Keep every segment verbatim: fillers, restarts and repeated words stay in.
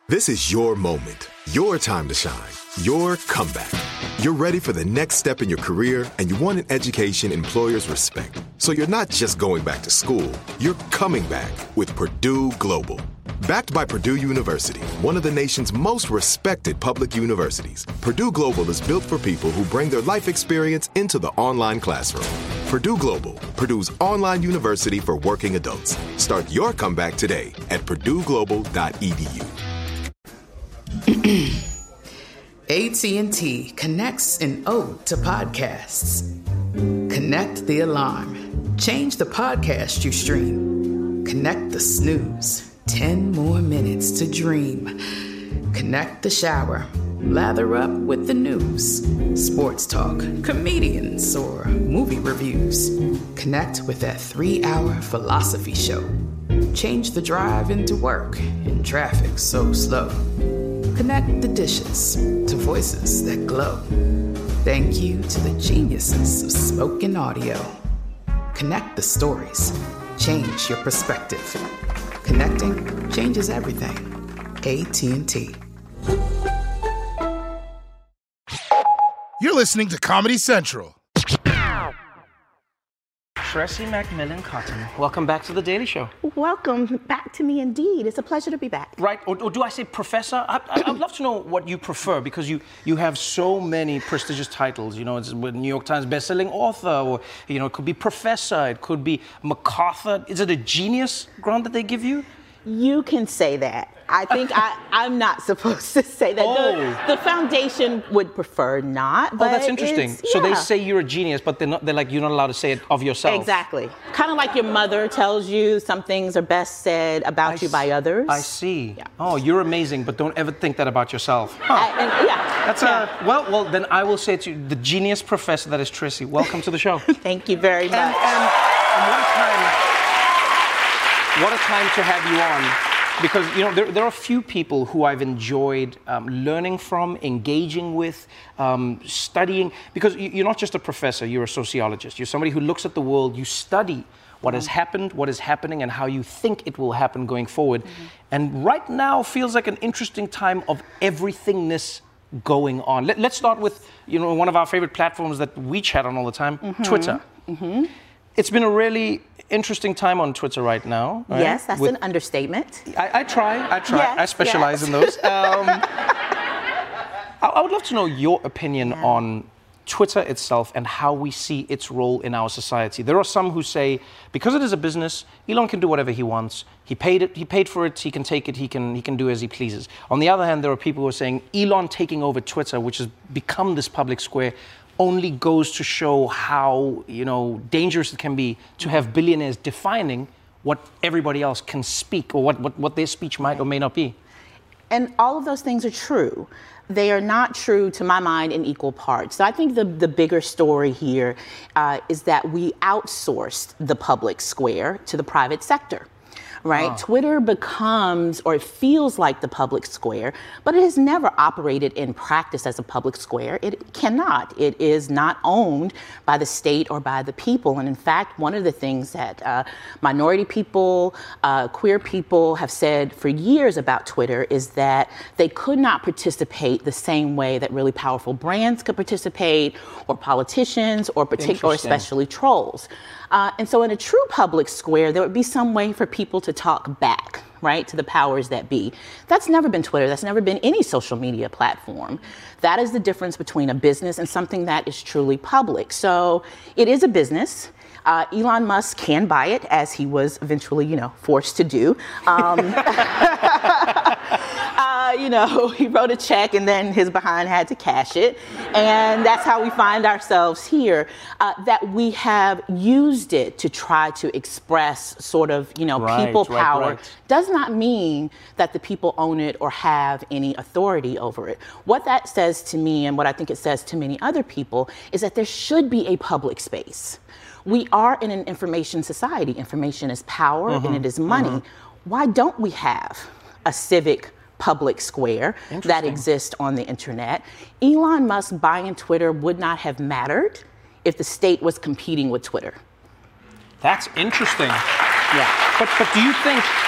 This is your moment, your time to shine, your comeback. You're ready for the next step in your career, and you want an education employers respect. So you're not just going back to school, you're coming back with Purdue Global. Backed by Purdue University, one of the nation's most respected public universities, Purdue Global is built for people who bring their life experience into the online classroom. Purdue Global, Purdue's online university for working adults. Start your comeback today at purdue global dot e d u. A T and T connects an ode to podcasts. Connect the alarm. Change the podcast you stream. Connect the snooze. Ten more minutes to dream. Connect the shower. Lather up with the news. Sports talk, comedians, or movie reviews. Connect with that three-hour philosophy show. Change the drive into work in traffic so slow. Connect the dishes to voices that glow. Thank you to the geniuses of spoken audio. Connect the stories. Change your perspective. Connecting changes everything. A T and T. You're listening to Comedy Central. Tressie McMillan Cottom, welcome back to The Daily Show. Welcome back to me indeed. It's a pleasure to be back. Right, or, or do I say professor? I, I, I'd love to know what you prefer, because you, you have so many prestigious titles. You know, it's with New York Times bestselling author, or, you know, it could be professor, it could be MacArthur. Is it a genius grant that they give you? You can say that. I think I, I'm not supposed to say that. Oh. The, the foundation would prefer not. But oh, that's interesting. Yeah. So they say you're a genius, but they're not. They're like, you're not allowed to say it of yourself. Exactly. Kind of like your mother tells you some things are best said about I you by others. I see. Yeah. Oh, you're amazing, but don't ever think that about yourself. Huh. I, and, yeah. That's yeah. a well. Well, then I will say to you, the genius professor that is Tressie. Welcome to the show. Thank you very much. And, and, and what a time! What a time to have you on. Because, you know, there, there are a few people who I've enjoyed um, learning from, engaging with, um, studying. Because you're not just a professor, you're a sociologist. You're somebody who looks at the world, you study what has happened, what is happening, and how you think it will happen going forward. Mm-hmm. And right now feels like an interesting time of everythingness going on. Let, let's start with, you know, one of our favorite platforms that we chat on all the time, mm-hmm. Twitter. Mm-hmm. It's been a really interesting time on Twitter right now. Right? Yes, that's With, an understatement. I, I try, I try. Yes, I specialize yes. in those. Um, I, I would love to know your opinion yeah. on Twitter itself and how we see its role in our society. There are some who say, because it is a business, Elon can do whatever he wants. He paid it. He paid for it. He can take it. He can. He can do as he pleases. On the other hand, there are people who are saying Elon taking over Twitter, which has become this public square, only goes to show how, you know, dangerous it can be to have billionaires defining what everybody else can speak, or what, what, what their speech might or may not be. And all of those things are true. They are not true, to my mind, in equal parts. So I think the, the bigger story here uh, is that we outsourced the public square to the private sector. Right? Oh. Twitter becomes, or it feels like, the public square, but it has never operated in practice as a public square. It cannot. It is not owned by the state or by the people. And in fact, one of the things that uh, minority people, uh, queer people have said for years about Twitter is that they could not participate the same way that really powerful brands could participate, or politicians, or particular, or especially trolls. Uh, and so in a true public square, there would be some way for people to talk back, right, to the powers that be. That's never been Twitter. That's never been any social media platform. That is the difference between a business and something that is truly public. So it is a business. Uh, Elon Musk can buy it, as he was eventually, you know, forced to do. Um, uh, you know, he wrote a check and then his behind had to cash it. And that's how we find ourselves here, uh, that we have used it to try to express sort of, you know, right, people right, power. Right. Does not mean that the people own it or have any authority over it. What that says to me, and what I think it says to many other people, is that there should be a public space. We are in an information society. Information is power, mm-hmm. and it is money. Mm-hmm. Why don't we have a civic public square that exists on the internet? Elon Musk buying Twitter would not have mattered if the state was competing with Twitter. That's interesting. Yeah. But but do you think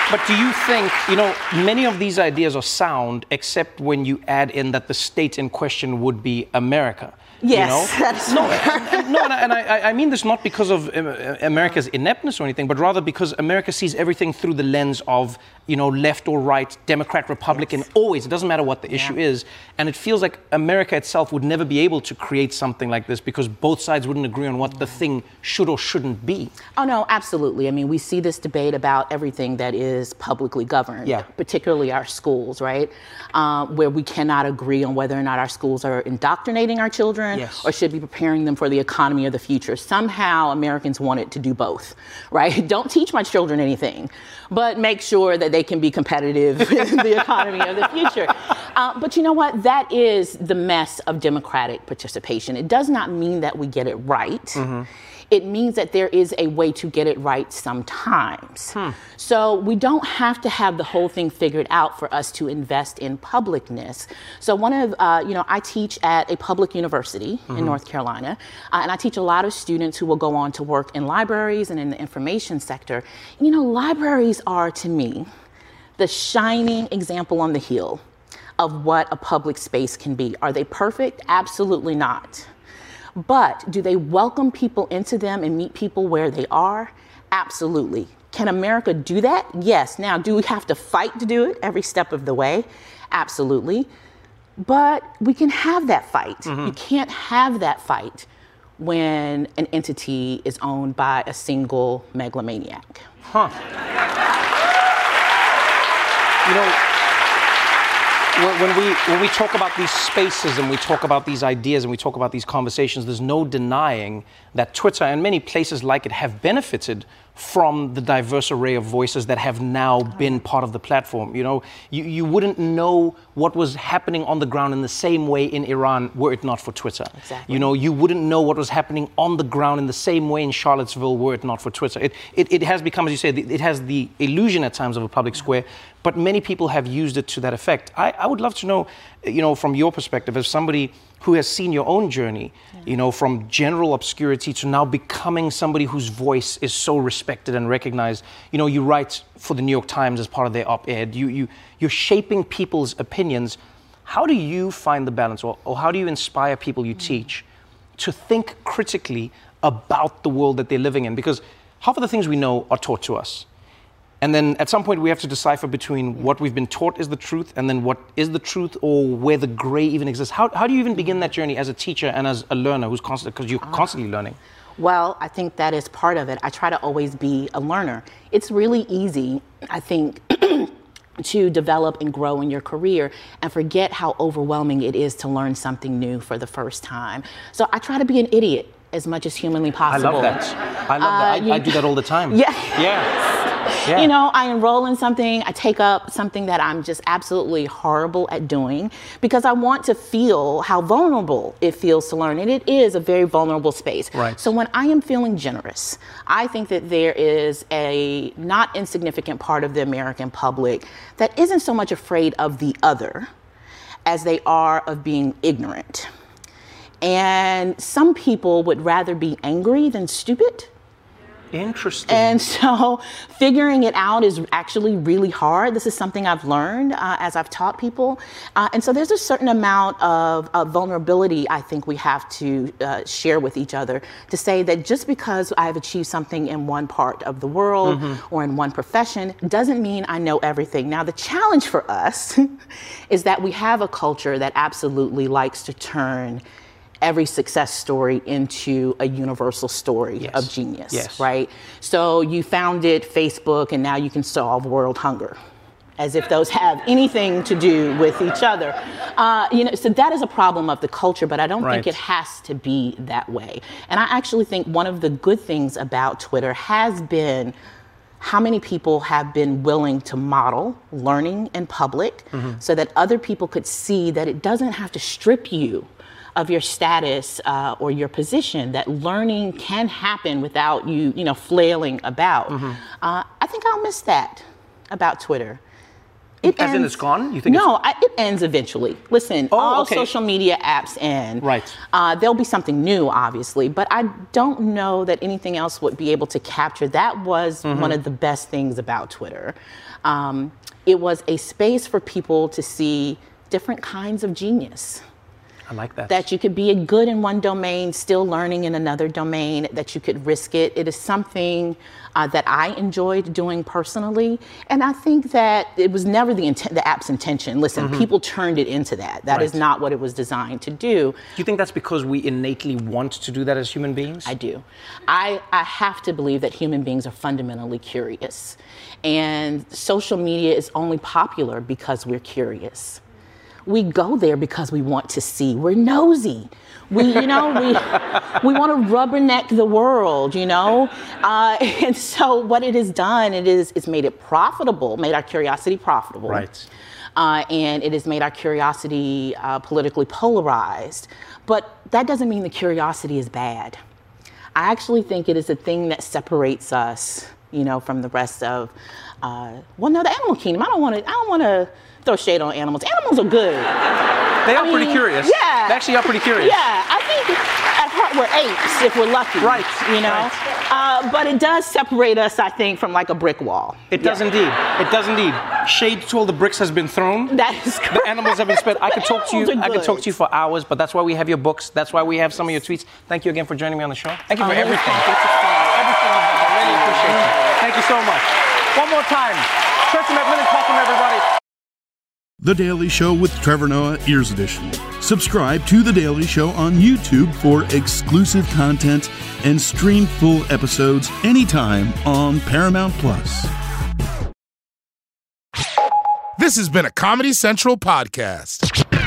But do you think, you know, many of these ideas are sound, except when you add in that the state in question would be America? Yes, you know? that's no, and, no, and, I, and I, I mean this not because of America's ineptness or anything, but rather because America sees everything through the lens of, you know, left or right, Democrat, Republican, yes. always. It doesn't matter what the yeah. issue is. And it feels like America itself would never be able to create something like this because both sides wouldn't agree on what the thing should or shouldn't be. Oh, no, absolutely. I mean, we see this debate about everything that is publicly governed, yeah. particularly our schools, right? Uh, where we cannot agree on whether or not our schools are indoctrinating our children yes. or should be preparing them for the economy of the future. Somehow Americans wanted to do both, right? Don't teach my children anything, but make sure that they can be competitive in the economy of the future. Uh, but you know what? That is the mess of democratic participation. It does not mean that we get it right. Mm-hmm. It means that there is a way to get it right sometimes. Hmm. So we don't have to have the whole thing figured out for us to invest in publicness. So one of, uh, you know, I teach at a public university mm-hmm. in North Carolina, uh, and I teach a lot of students who will go on to work in libraries and in the information sector. You know, libraries are, to me, the shining example on the hill of what a public space can be. Are they perfect? Absolutely not. But do they welcome people into them and meet people where they are? Absolutely. Can America do that? Yes. Now, do we have to fight to do it every step of the way? Absolutely. But we can have that fight. Mm-hmm. You can't have that fight when an entity is owned by a single megalomaniac. Huh. You know, When we, when we talk about these spaces and we talk about these ideas and we talk about these conversations, there's no denying that Twitter and many places like it have benefited from the diverse array of voices that have now been part of the platform. You know, you, you wouldn't know what was happening on the ground in the same way in Iran were it not for Twitter. Exactly. You know, you wouldn't know what was happening on the ground in the same way in Charlottesville were it not for Twitter. It, it, it has become, as you say, it has the illusion at times of a public square, but many people have used it to that effect. I, I would love to know, you know, from your perspective, as somebody who has seen your own journey, yeah. you know, from general obscurity to now becoming somebody whose voice is so respected and recognized. You know, you write for the New York Times as part of their op-ed. You, you, you're shaping people's opinions. How do you find the balance, or, or how do you inspire people you mm. teach to think critically about the world that they're living in? Because half of the things we know are taught to us. And then at some point we have to decipher between what we've been taught is the truth and then what is the truth, or where the gray even exists. How, how do you even begin that journey as a teacher and as a learner who's constant, because you're constantly learning? Well, I think that is part of it. I try to always be a learner. It's really easy, I think, to develop and grow in your career and forget how overwhelming it is to learn something new for the first time. So I try to be an idiot as much as humanly possible. I love that. I love uh, that. I, you, I do that all the time. Yeah. Yeah. Yeah. You know, I enroll in something, I take up something that I'm just absolutely horrible at doing because I want to feel how vulnerable it feels to learn. And it is a very vulnerable space. Right. So when I am feeling generous, I think that there is a not insignificant part of the American public that isn't so much afraid of the other as they are of being ignorant. And some people would rather be angry than stupid. Interesting. And so figuring it out is actually really hard. This is something I've learned uh, as I've taught people. Uh, and so there's a certain amount of uh, vulnerability I think we have to uh, share with each other to say that just because I've achieved something in one part of the world mm-hmm. or in one profession doesn't mean I know everything. Now, the challenge for us is that we have a culture that absolutely likes to turn every success story into a universal story yes. of genius, yes. right? So you founded Facebook and now you can solve world hunger, as if those have anything to do with each other. Uh, you know, so that is a problem of the culture, but I don't right. think it has to be that way. And I actually think one of the good things about Twitter has been how many people have been willing to model learning in public mm-hmm. so that other people could see that it doesn't have to strip you of your status uh, or your position, that learning can happen without you, you know, flailing about. Mm-hmm. Uh, I think I'll miss that about Twitter. It As ends, in it's gone? You think no, it's... I, it ends eventually. Listen, oh, all okay. social media apps end. Right. Uh, there'll be something new, obviously, but I don't know that anything else would be able to capture. That was mm-hmm. one of the best things about Twitter. Um, it was a space for people to see different kinds of genius. I like that. That you could be good in one domain, still learning in another domain, that you could risk it. It is something uh, that I enjoyed doing personally. And I think that it was never the intent, the app's intention. Listen, mm-hmm. people turned it into that. That right. is not what it was designed to do. Do you think that's because we innately want to do that as human beings? I do. I, I have to believe that human beings are fundamentally curious. And social media is only popular because we're curious. We go there because we want to see. We're nosy. We, you know, we we want to rubberneck the world, you know. Uh, and so what it has done, it is it's made it profitable, made our curiosity profitable. Right. Uh, and it has made our curiosity uh, politically polarized. But that doesn't mean the curiosity is bad. I actually think it is a thing that separates us, you know, from the rest of, uh, well, no, the animal kingdom. I don't want to. I don't want to. Throw shade on animals. Animals are good. They are I mean, pretty curious. Yeah. They actually are pretty curious. Yeah, I think at heart we're apes if we're lucky. Right. You know? Right. Uh, but it does separate us, I think, from like a brick wall. It does yeah. indeed. It does indeed. Shade to all the bricks has been thrown. That is correct. The animals have been spent. I could talk to you. I could talk to you for hours, but that's why we have your books. That's why we have some of your tweets. Thank you again for joining me on the show. Thank you for oh, everything. Everything. I really appreciate it. Thank you so much. One more time. Tracy McMillan talking to everybody. The Daily Show with Trevor Noah, Ears Edition. Subscribe to The Daily Show on YouTube for exclusive content and stream full episodes anytime on Paramount Plus. This has been a Comedy Central podcast.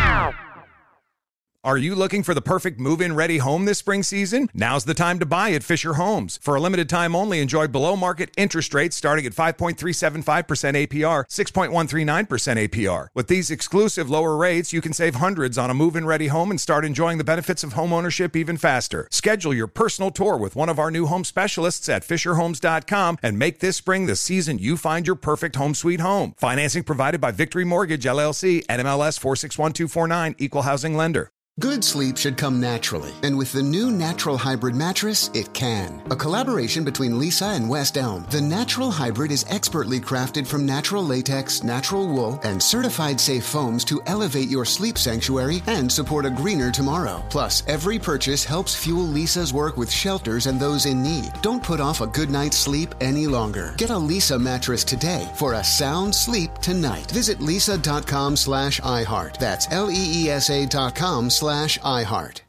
Are you looking for the perfect move-in ready home this spring season? Now's the time to buy at Fisher Homes. For a limited time only, enjoy below-market interest rates starting at five point three seven five percent A P R, six point one three nine percent A P R. With these exclusive lower rates, you can save hundreds on a move-in ready home and start enjoying the benefits of home ownership even faster. Schedule your personal tour with one of our new home specialists at fisher homes dot com and make this spring the season you find your perfect home sweet home. Financing provided by Victory Mortgage, L L C, N M L S four six one two four nine, Equal Housing Lender. Good sleep should come naturally, and with the new Natural Hybrid mattress, it can. A collaboration between Lisa and West Elm, the Natural Hybrid is expertly crafted from natural latex, natural wool, and certified safe foams to elevate your sleep sanctuary and support a greener tomorrow. Plus, every purchase helps fuel Lisa's work with shelters and those in need. Don't put off a good night's sleep any longer. Get a Lisa mattress today for a sound sleep tonight. Visit lisa dot com slash iHeart. That's L E E S A dot com slash iHeart.